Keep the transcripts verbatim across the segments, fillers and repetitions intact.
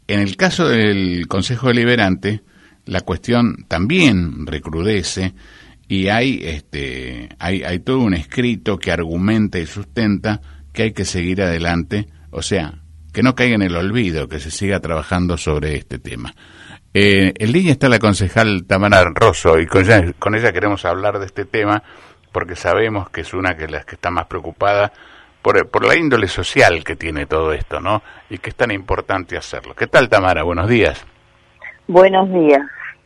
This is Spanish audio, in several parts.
En el caso del Consejo Deliberante, la cuestión también recrudece y hay, este, hay, hay todo un escrito que argumenta y sustenta que hay que seguir adelante, o sea, que no caiga en el olvido, que se siga trabajando sobre este tema. Eh, en línea está la concejal Tamara Rosso y con ella, con ella queremos hablar de este tema porque sabemos que es una de las que está más preocupada por, por la índole social que tiene todo esto, ¿no? Y que es tan importante hacerlo. ¿Qué tal, Tamara? Buenos días. Buenos días.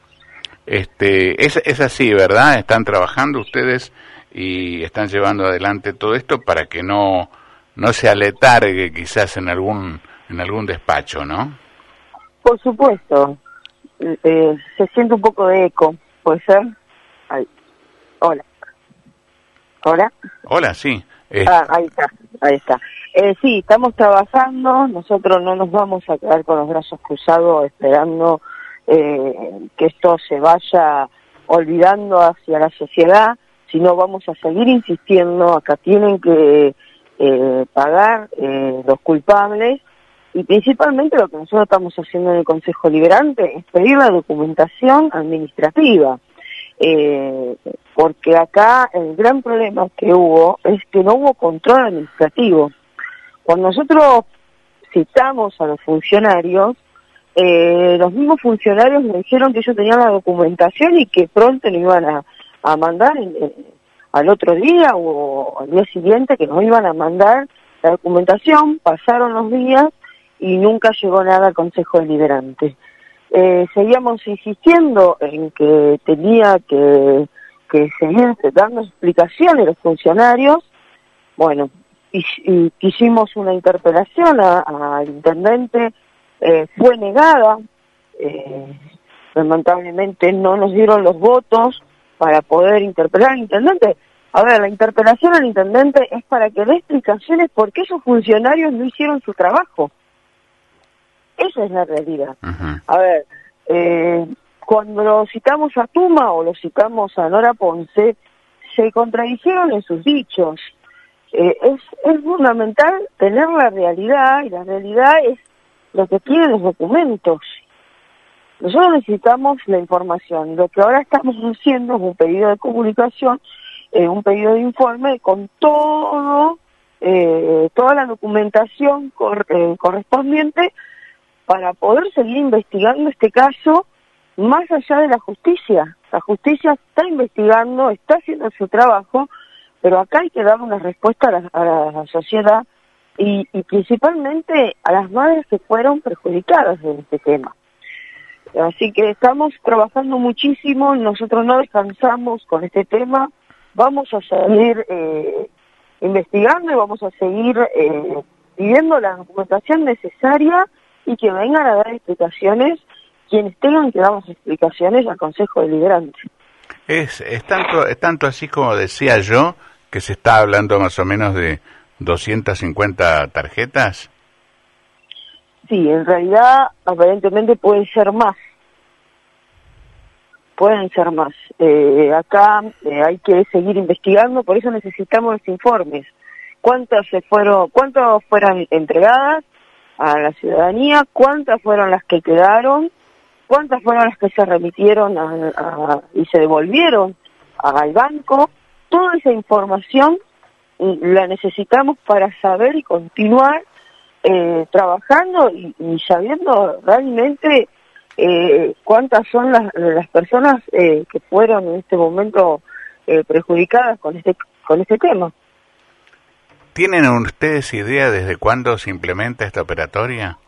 Este, es, es así, ¿verdad? Están trabajando ustedes y están llevando adelante todo esto para que no, no se aletargue quizás en algún, en algún despacho, ¿no? Por supuesto. Eh, se siente un poco de eco, ¿puede ser? Ay. Hola. ¿Hola? Hola, sí. Eh. Ah, ahí está, ahí está. Eh, sí, estamos trabajando, nosotros no nos vamos a quedar con los brazos cruzados esperando eh, que esto se vaya olvidando hacia la sociedad, sino vamos a seguir insistiendo, acá tienen que eh, pagar eh, los culpables. Y principalmente lo que nosotros estamos haciendo en el Consejo Deliberante es pedir la documentación administrativa, eh, porque acá el gran problema que hubo es que no hubo control administrativo. Cuando nosotros citamos a los funcionarios, eh, los mismos funcionarios me dijeron que ellos tenían la documentación y que pronto nos iban a, a mandar en, en, al otro día o al día siguiente, que nos iban a mandar la documentación. Pasaron los días y nunca llegó nada al Consejo Deliberante. Eh, seguíamos insistiendo en que tenía que, que seguir dando explicaciones los funcionarios. Bueno, y, y quisimos una interpelación al intendente, eh, fue negada, eh, lamentablemente no nos dieron los votos para poder interpelar al intendente. A ver, la interpelación al intendente es para que dé explicaciones por qué esos funcionarios no hicieron su trabajo. Esa es la realidad. Uh-huh. A ver, eh, cuando lo citamos a Tuma o lo citamos a Nora Ponce, se contradijeron en sus dichos. Eh, es, es fundamental tener la realidad, y la realidad es lo que tienen los documentos. Nosotros necesitamos la información. Lo que ahora estamos haciendo es un pedido de comunicación, eh, un pedido de informe con todo, eh, toda la documentación cor, eh, correspondiente para poder seguir investigando este caso más allá de la justicia. La justicia está investigando, está haciendo su trabajo, pero acá hay que dar una respuesta a la, a la sociedad y, y principalmente a las madres que fueron perjudicadas en este tema. Así que estamos trabajando muchísimo, nosotros no descansamos con este tema, vamos a seguir eh, investigando y vamos a seguir eh, pidiendo la documentación necesaria y que vengan a dar explicaciones quienes tengan que dar las explicaciones al Consejo Deliberante. Es, es, tanto, es tanto así como decía yo, que se está hablando más o menos de doscientas cincuenta tarjetas. Sí, en realidad aparentemente pueden ser más. Pueden ser más. Eh, acá eh, hay que seguir investigando, por eso necesitamos los informes. ¿Cuántas se fueron, cuántas fueron entregadas a la ciudadanía? ¿Cuántas fueron las que quedaron? ¿Cuántas fueron las que se remitieron a, a, y se devolvieron al banco? Toda esa información la necesitamos para saber y continuar eh, trabajando y, y sabiendo realmente eh, cuántas son las, las personas eh, que fueron en este momento eh, perjudicadas con este con este tema. ¿Tienen ustedes idea desde cuándo se implementa esta operatoria?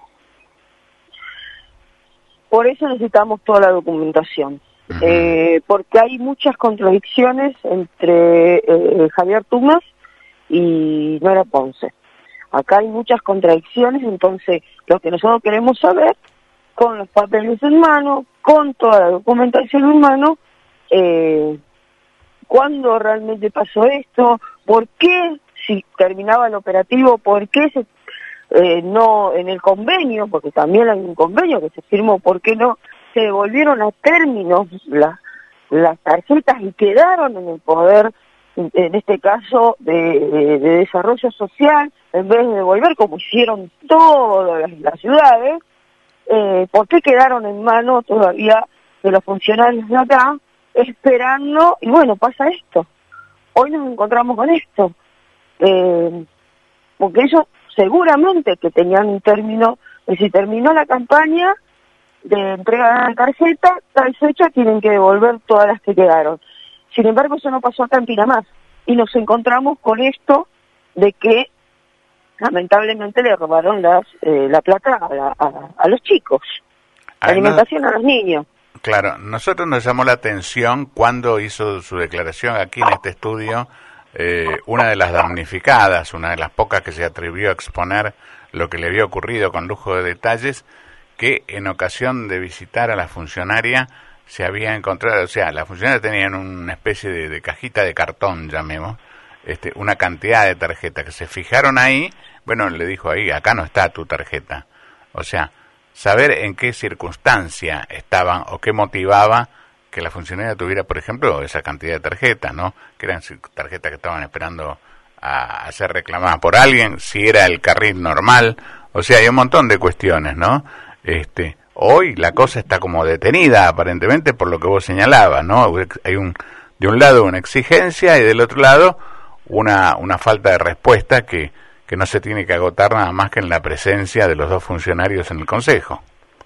Por eso necesitamos toda la documentación, uh-huh. eh, porque hay muchas contradicciones entre eh, Javier Tumas y Nora Ponce. Acá hay muchas contradicciones, entonces lo que nosotros queremos saber, con los papeles en mano, con toda la documentación en mano, eh, cuándo realmente pasó esto, por qué, si terminaba el operativo, por qué se, eh, no en el convenio, porque también hay un convenio que se firmó, por qué no se devolvieron a términos la, las tarjetas y quedaron en el poder, en este caso, de, de, de desarrollo social, en vez de devolver como hicieron todas las, las ciudades. eh, por qué quedaron en mano todavía de los funcionarios de acá, esperando, y bueno, pasa esto. Hoy nos encontramos con esto. Eh, porque ellos seguramente que tenían un término, que si terminó la campaña de entrega de tarjeta, tal fecha tienen que devolver todas las que quedaron. Sin embargo, eso no pasó acá en Pinamar. Y nos encontramos con esto de que lamentablemente le robaron las, eh, la plata a, la, a, a los chicos, la alimentación a los niños. Claro, nosotros nos llamó la atención cuando hizo su declaración aquí en este estudio, eh, una de las damnificadas, una de las pocas que se atrevió a exponer lo que le había ocurrido con lujo de detalles, que en ocasión de visitar a la funcionaria se había encontrado, o sea, la funcionaria tenía en una especie de, de cajita de cartón, llamemos, este, una cantidad de tarjetas que se fijaron ahí. Bueno, le dijo ahí, acá no está tu tarjeta. O sea, saber en qué circunstancia estaban o qué motivaba que la funcionaria tuviera, por ejemplo, esa cantidad de tarjetas, ¿no? Que eran tarjetas que estaban esperando a, a ser reclamadas por alguien, si era el carril normal. O sea, hay un montón de cuestiones, ¿no? Este, hoy la cosa está como detenida, aparentemente, por lo que vos señalabas, ¿no? Hay un, de un lado una exigencia y del otro lado una, una falta de respuesta que que no se tiene que agotar nada más que en la presencia de los dos funcionarios en el Consejo.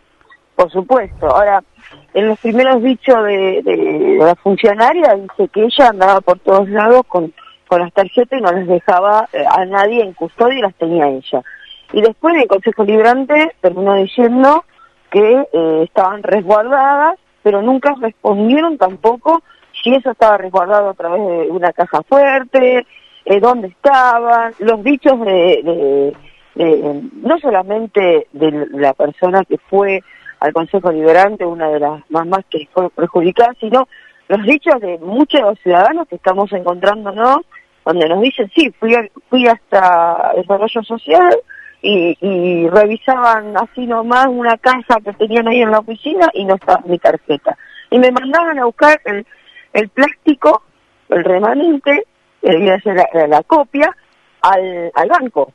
Por supuesto. Ahora, en los primeros dichos de, de, de la funcionaria dice que ella andaba por todos lados con, con las tarjetas y no las dejaba a nadie en custodia y las tenía ella. Y después el Consejo Liberante terminó diciendo que eh, estaban resguardadas, pero nunca respondieron tampoco si eso estaba resguardado a través de una caja fuerte, Eh, dónde estaban, los dichos de, de, de, no solamente de la persona que fue al Consejo Liberante, una de las mamás que fue perjudicada, sino los dichos de muchos de los ciudadanos que estamos encontrándonos, donde nos dicen, sí, fui, a, fui hasta Desarrollo Social y, y revisaban así nomás una caja que tenían ahí en la oficina y no estaba mi tarjeta. Y me mandaban a buscar el, el plástico, el remanente, debía ser la, la copia, al, al banco.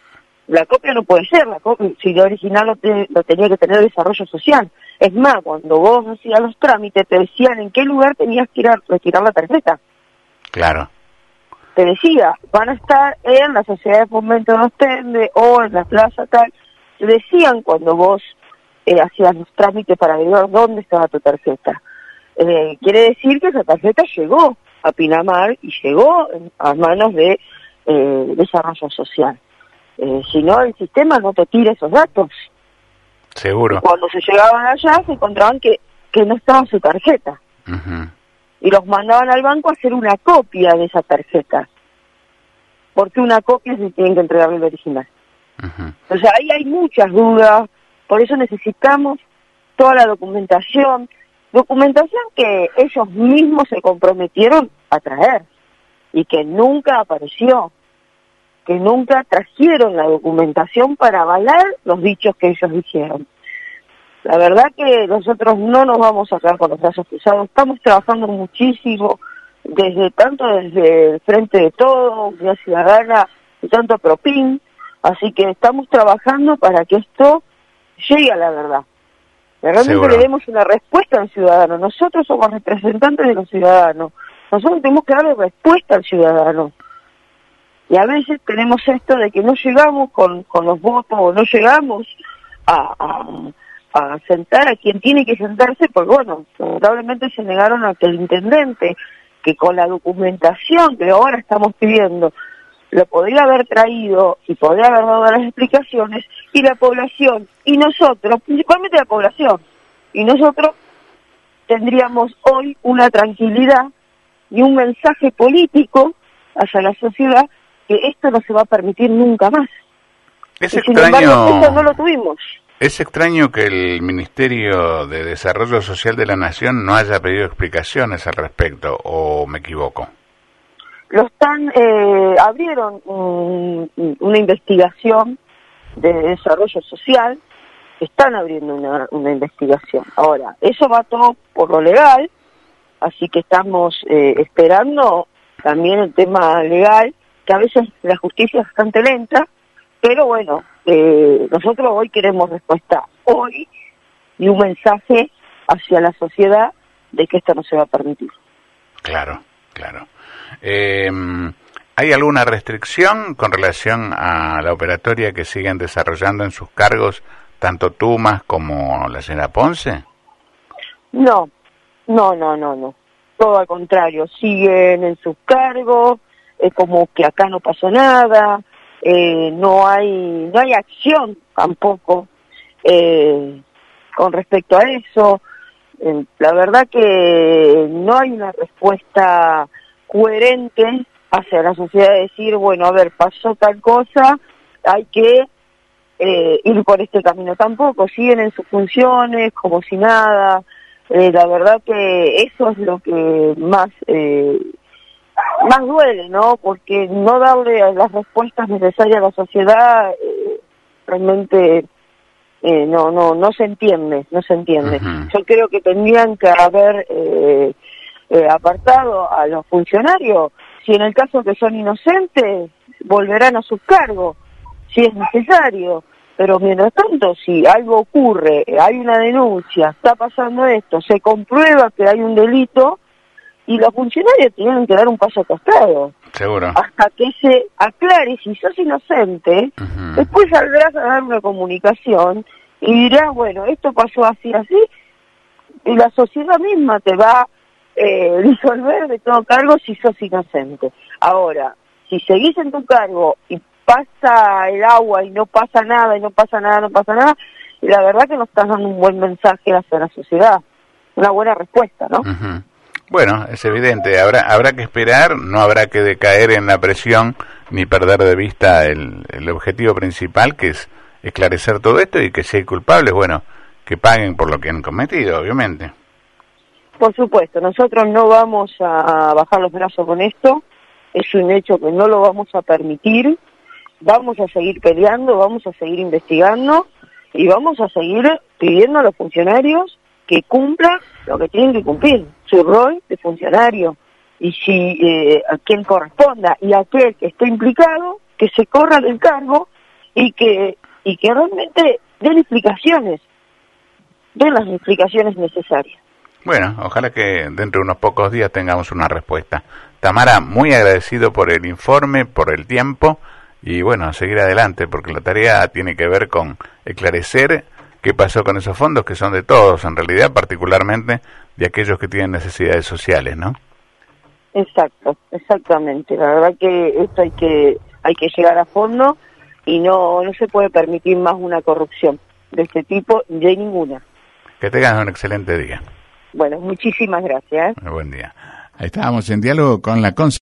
La copia no puede ser, la copia, si lo original lo, te, lo tenía que tener Desarrollo Social. Es más, cuando vos hacías los trámites, te decían en qué lugar tenías que ir a retirar la tarjeta. Claro. Te decía, van a estar en la Sociedad de Fomento de los Tendes o en la plaza tal. Te decían cuando vos eh, hacías los trámites para averiguar dónde estaba tu tarjeta. Eh, quiere decir que esa tarjeta llegó a Pinamar y llegó a manos de eh, Desarrollo Social. Eh, si no, el sistema no te tira esos datos. Seguro. Cuando se llegaban allá se encontraban que, que no estaba su tarjeta. Uh-huh. Y los mandaban al banco a hacer una copia de esa tarjeta. Porque una copia se tiene que entregar el original. Uh-huh. O sea, ahí hay muchas dudas, por eso necesitamos toda la documentación, documentación que ellos mismos se comprometieron a traer y que nunca apareció, que nunca trajeron la documentación para avalar los dichos que ellos hicieron. La verdad que nosotros no nos vamos a quedar con los brazos cruzados, estamos trabajando muchísimo, desde tanto desde el Frente de Todos, Unidad Ciudadana, y tanto Propin, así que estamos trabajando para que esto llegue a la verdad. Realmente Seguro. le demos una respuesta al ciudadano. Nosotros somos representantes de los ciudadanos. Nosotros tenemos que darle respuesta al ciudadano. Y a veces tenemos esto de que no llegamos con, con los votos, o no llegamos a, a, a sentar a quien tiene que sentarse, porque bueno, lamentablemente se negaron a que el intendente, que con la documentación que ahora estamos pidiendo, lo podría haber traído y podría haber dado las explicaciones, y la población, y nosotros, principalmente la población, y nosotros tendríamos hoy una tranquilidad y un mensaje político hacia la sociedad que esto no se va a permitir nunca más. Es y extraño, sin embargo, esto no lo tuvimos. Es extraño que el Ministerio de Desarrollo Social de la Nación no haya pedido explicaciones al respecto, ¿o me equivoco? Lo están, eh, abrieron un, una investigación de desarrollo social, están abriendo una, una investigación. Ahora, eso va todo por lo legal, así que estamos eh, esperando también el tema legal, que a veces la justicia es bastante lenta, pero bueno, eh, nosotros hoy queremos respuesta hoy y un mensaje hacia la sociedad de que esto no se va a permitir. Claro, claro. Eh, ¿Hay alguna restricción con relación a la operatoria que siguen desarrollando en sus cargos tanto Tumas como la señora Ponce? No, no, no, no, no. Todo al contrario, siguen en sus cargos, es como que acá no pasó nada, eh, no hay no hay acción tampoco eh, con respecto a eso. Eh, la verdad que no hay una respuesta coherente hacia la sociedad de decir, bueno, a ver, pasó tal cosa, hay que eh, ir por este camino. Tampoco, siguen en sus funciones como si nada. Eh, la verdad que eso es lo que más eh, más duele, ¿no? Porque no darle las respuestas necesarias a la sociedad eh, realmente eh, no no no se entiende, no se entiende. Uh-huh. Yo creo que tendrían que haber eh, eh, apartado a los funcionarios. Si en el caso que son inocentes, volverán a sus cargos, si es necesario. Pero mientras tanto, si algo ocurre, hay una denuncia, está pasando esto, se comprueba que hay un delito, y los funcionarios tienen que dar un paso costado. Seguro. Hasta que se aclare si sos inocente, uh-huh. Después saldrás a dar una comunicación y dirás, bueno, esto pasó así, así, y la sociedad misma te va a eh, disolver de todo cargo si sos inocente. Ahora, si seguís en tu cargo y pasa el agua y no pasa nada, y no pasa nada, no pasa nada, y la verdad que no estás dando un buen mensaje hacia la sociedad, una buena respuesta, ¿no? Uh-huh. Bueno, es evidente, habrá habrá que esperar, no habrá que decaer en la presión ni perder de vista el, el objetivo principal, que es esclarecer todo esto, y que si hay culpables, bueno, que paguen por lo que han cometido, obviamente. Por supuesto, nosotros no vamos a bajar los brazos con esto, es un hecho que no lo vamos a permitir. Vamos a seguir peleando, vamos a seguir investigando y vamos a seguir pidiendo a los funcionarios que cumplan lo que tienen que cumplir, su rol de funcionario. Y si eh, a quien corresponda y a aquel que esté implicado, que se corra del cargo y que y que realmente den explicaciones, den las explicaciones necesarias. Bueno, ojalá que dentro de unos pocos días tengamos una respuesta. Tamara, muy agradecido por el informe, por el tiempo. Y bueno, a seguir adelante, porque la tarea tiene que ver con esclarecer qué pasó con esos fondos, que son de todos, en realidad, particularmente de aquellos que tienen necesidades sociales, ¿no? Exacto, exactamente. La verdad que esto hay que hay que llegar a fondo y no no se puede permitir más una corrupción de este tipo, de ninguna. Que tengas un excelente día. Bueno, muchísimas gracias. Buen día. Ahí estábamos en diálogo con la Conce.